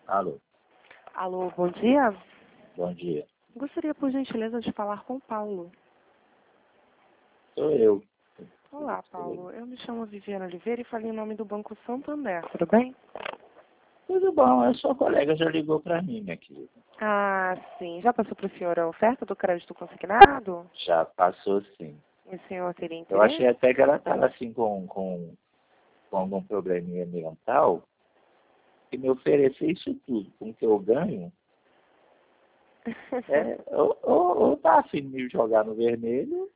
Alô, Alô, bom dia. bom dia. Gostaria, por gentileza, de falar com o Paulo. Sou eu. Olá, Paulo. Eu me chamo Viviane Oliveira e falei em nome do Banco Santander. Tudo bem? Tudo bom, a sua colega já ligou para mim, minha querida. Ah, sim. Já passou para o senhor a oferta do crédito consignado? Já passou sim. O senhor teria Eu achei interesse? até que ela estava assim com algum probleminha mental e me oferecer isso tudo com o que eu ganho. Ou tá afim de me jogar no vermelho,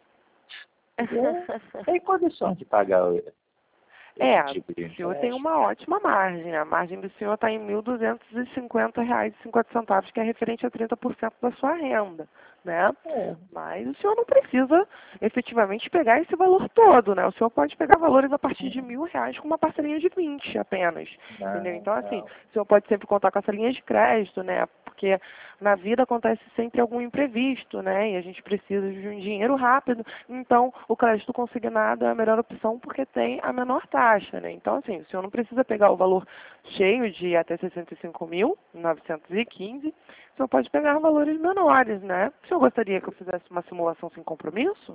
eu tenho condições de pagar esse tipo de O senhor tem empréstimo. uma ótima margem. A margem do senhor está em R$ 1.250,50, que é referente a 30% da sua renda, né? É, Mas o senhor não precisa efetivamente pegar esse valor todo, né? O senhor pode pegar valores a partir de R$ 1.000 com uma parcelinha de 20 apenas, entendeu? não, Então, assim, não. o senhor pode sempre contar com essa linha de crédito, né? Porque na vida acontece sempre algum imprevisto, né? E a gente precisa de um dinheiro rápido. Então, o crédito consignado é a melhor opção porque tem a menor taxa, né? Então, assim, o senhor não precisa pegar o valor cheio de até 65.915, o senhor pode pegar valores menores, né? O senhor gostaria que eu fizesse uma simulação sem compromisso?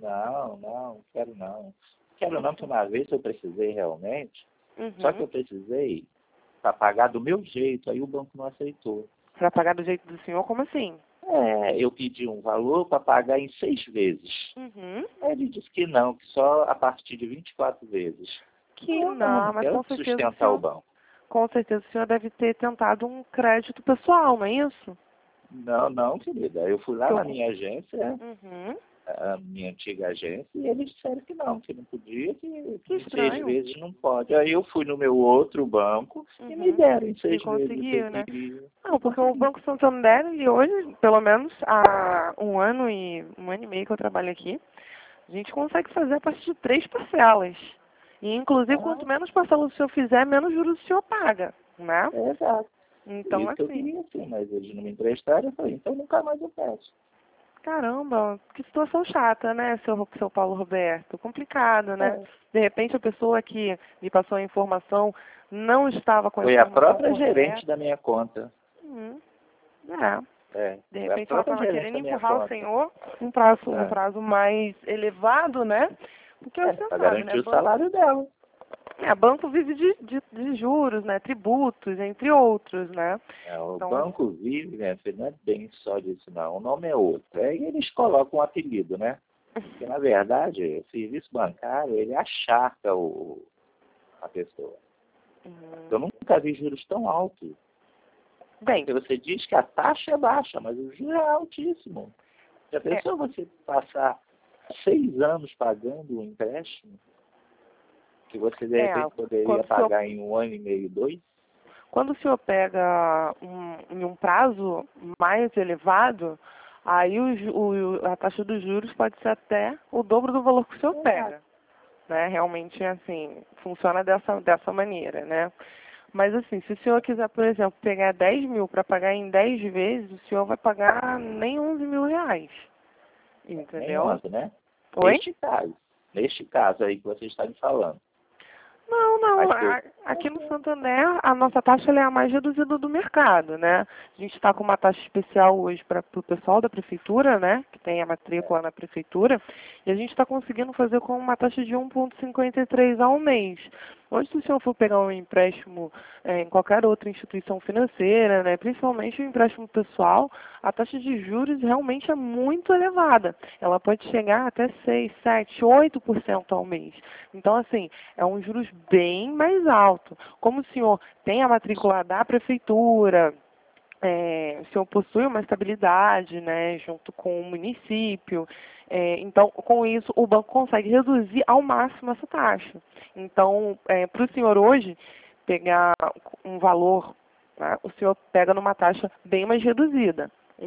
Não, quero não. Quero não, que uma vez eu precisei realmente, só que Uhum. eu precisei para pagar do meu jeito, aí o banco não aceitou. Para pagar do jeito do senhor, como assim? Eu pedi um valor para pagar em 6 vezes. Uhum. Aí ele disse que não, que só a partir de 24 vezes. Que Não não, mas quero sustentar o banco. com certeza o senhor deve ter tentado um crédito pessoal, não é isso? Não, querida. Eu fui lá Que na eu... minha agência, Uhum. a minha antiga agência, e eles disseram que não podia, que Que em 6 estranho. vezes não pode. Aí eu fui no meu outro banco e me Uhum. deram em E 6 vezes o que eu conseguiu, né? queria. Não, porque o Consegui. Banco Santander, ele hoje, pelo menos há um ano e meio que eu trabalho aqui, a gente consegue fazer a partir de 3 parcelas. E, inclusive, Ah, quanto menos parcelas o senhor fizer, menos juros o senhor paga, né? exato. Então, Isso que eu assim, queria sim, mas eles não me emprestaram, eu falei, então nunca mais eu peço. caramba, que situação chata, né, seu Paulo Roberto? Complicado, né? É. De repente, a pessoa que lhe passou a informação não estava com a Foi a informação própria correta. gerente da minha conta. Hum, é. De Foi a repente ela própria estava gerente querendo da minha empurrar o conta. senhor um É, prazo mais elevado, né? Porque você para sabe, né? garantir o salário dela. Banco vive de juros, né? Tributos, entre outros, né? O Então, banco vive, né, filho, não é bem só disso, não. O nome é outro. Aí eles colocam um apelido, né? Porque, na verdade, o serviço bancário, ele acharca a pessoa. Eu hum, nunca vi juros tão altos. bem, Porque você diz que a taxa é baixa, mas o juro é altíssimo. Já é, pensou você passar 6 anos pagando um empréstimo que você, de é, repente, poderia quando o senhor, pagar em 1 ano e meio, 2? quando o senhor pega em um prazo mais elevado, aí a taxa dos juros pode ser até o dobro do valor que o senhor Exato. pega, né? Realmente é assim, funciona dessa maneira, né? Mas assim, se o senhor quiser, por exemplo, pegar 10 mil para pagar em 10 vezes, o senhor vai pagar nem R$ 11.000, Nem entendeu? 11, né? Oi? Neste caso aí que você está me falando. Não, não. Mas que eu... Aqui no Santander, a nossa taxa ela é a mais reduzida do mercado, né? A gente está com uma taxa especial hoje para o pessoal da prefeitura, né? Que tem a matrícula na prefeitura. E a gente está conseguindo fazer com uma taxa de 1,53 ao mês. Hoje, se o senhor for pegar um empréstimo em qualquer outra instituição financeira, né? Principalmente o empréstimo pessoal, a taxa de juros realmente é muito elevada. Ela pode chegar até 6, 7, 8% ao mês. Então, assim, é um juros bem mais alto. Como o senhor tem a matrícula da prefeitura, o senhor possui uma estabilidade, né, junto com o município, então, com isso, o banco consegue reduzir ao máximo essa taxa. Então, para o senhor hoje pegar um valor, né, o senhor pega numa taxa bem mais reduzida,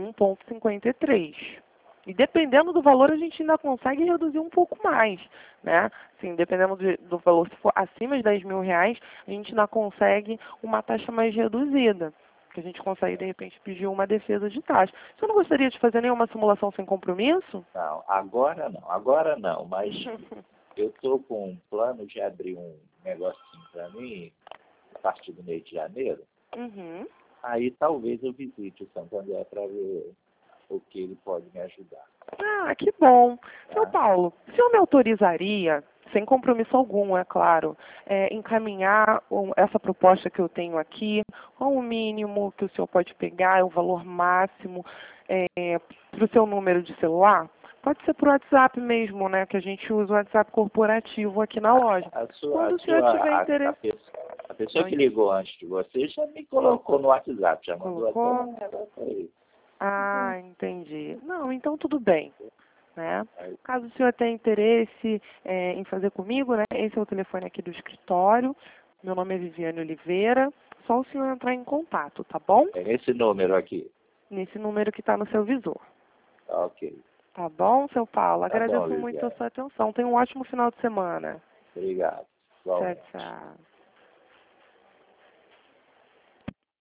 1,53. E dependendo do valor, a gente ainda consegue reduzir um pouco mais, né? Assim, dependendo do valor, se for acima de R$ 10.000, a gente ainda consegue uma taxa mais reduzida. Que a gente consegue, de repente, pedir uma defesa de taxa. Você não gostaria de fazer nenhuma simulação sem compromisso? Não, agora não, mas eu estou com um plano de abrir um negocinho para mim a partir do mês de janeiro. Uhum. Aí talvez eu visite o Santo André para ver o que ele pode me ajudar. Ah, que bom. Seu Tá? Paulo, o senhor me autorizaria, sem compromisso algum, é claro, encaminhar essa proposta que eu tenho aqui, qual o mínimo que o senhor pode pegar, o valor máximo para o seu número de celular? Pode ser por WhatsApp mesmo, né? Que a gente usa o WhatsApp corporativo aqui na loja. Quando o senhor tiver interesse. A pessoa que ligou antes de você já me colocou no WhatsApp, já mandou até Colocou? um negócio aí. Ah, entendi. Não, então tudo bem. Né? Aí, Caso o senhor tenha interesse em fazer comigo, né? Esse é o telefone aqui do escritório. Meu nome é Viviane Oliveira. Só o senhor entrar em contato, tá bom? é esse número aqui. Nesse número que está no seu visor. Tá, ok. Tá bom, seu Paulo? Tá bom, Agradeço muito a Viviane. sua atenção. Tenha um ótimo final de semana. Obrigado. Tchau, Igualmente. tchau.